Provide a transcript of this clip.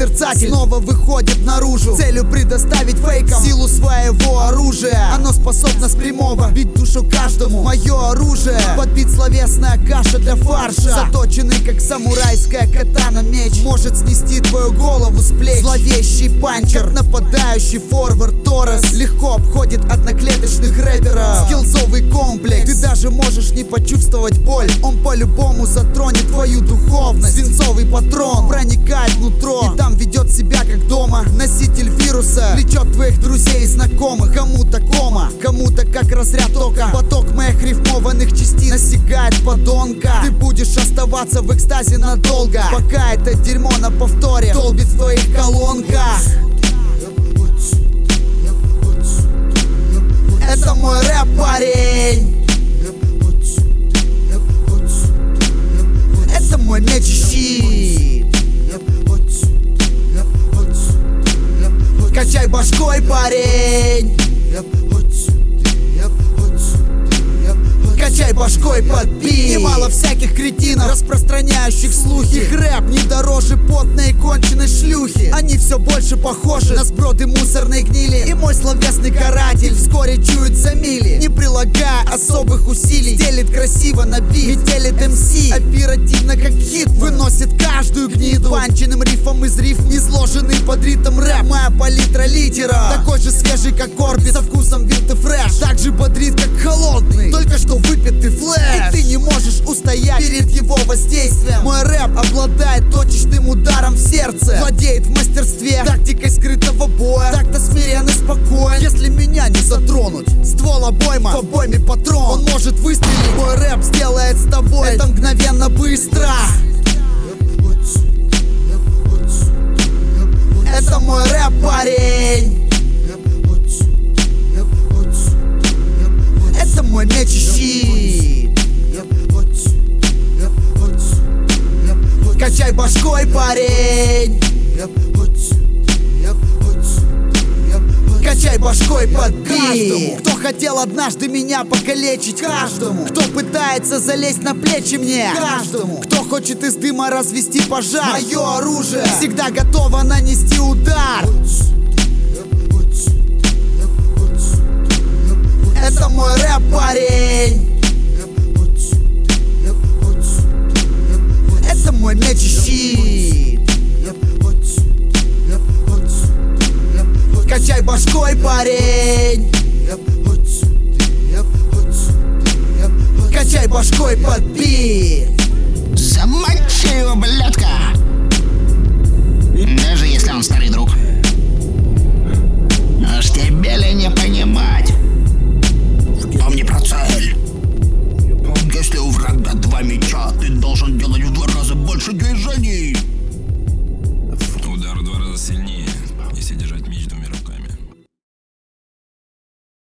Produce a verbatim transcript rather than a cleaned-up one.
созерцатель снова выходит наружу, целью предоставить фейкам силу своего оружия. Оно способно с прямого бить душу каждому. Мое оружие подбит словесная каша для фарша, заточенный как самурайская катана меч может снести твою голову с плеч. Зловещий панчер, как нападающий форвард Торрес, легко обходит одноклеточных рэперов. Скиллзовый комплекс, ты даже можешь не почувствовать боль, он по-любому затронет твою духовность. Свинцовый патрон проникает внутрь, и там ведет себя как дома. Носитель вируса влечет твоих друзей и знакомых. Кому-то кома, кому-то как разряд тока. Поток моих рифмованных частиц настигает подонка. Ты будешь оставаться в экстазе надолго, пока это дерьмо на повторе долбит в твоих колонках. Это мой рэп, парень. Это мой меч и щит. Качай башкой, парень. Качай башкой под бит. Немало всяких кретинов, распространяющих слухи. Их рэп не дороже потной конченой шлюхи. Они все больше похожи на сброды мусорной гнили. И мой словесный каратель вскоре чует за мили, не прилагая особых усилий. Делит красиво на бит, метелит эм си оперативно как хит, выносит каждую гниду панченным рифом из рифм, не сложенный под ритм рэп. Моя палитра лидера такой же свежий как Орбит, со вкусом винт и фреш, так же бодрит как холодный, только что выпитый флэш. И ты не можешь устоять перед его воздействием. Мой рэп обладает точечным ударом в сердце, владеет в мастерстве тактикой скрытого боя. Так-то смирен и спокоен, если меня не затронуть. Ствол обойма, в обойме патрон, он может выстрелить. Мой рэп сделает с тобой это мгновенно быстро. Это мой рэп, парень. Это мой меч и щит. Качай башкой, парень. Качай башкой под бит. Кто хотел однажды меня покалечить, каждому. Кто пытается залезть на плечи мне, каждому. Кто хочет из дыма развести пожар, мое оружие всегда готово нанести удар. Это мой рэп, парень. Это мой меч и щит. Качай башкой, парень. Качай башкой под бит. Замочи его, блядка! Даже если он старый друг. Уж тебе ли не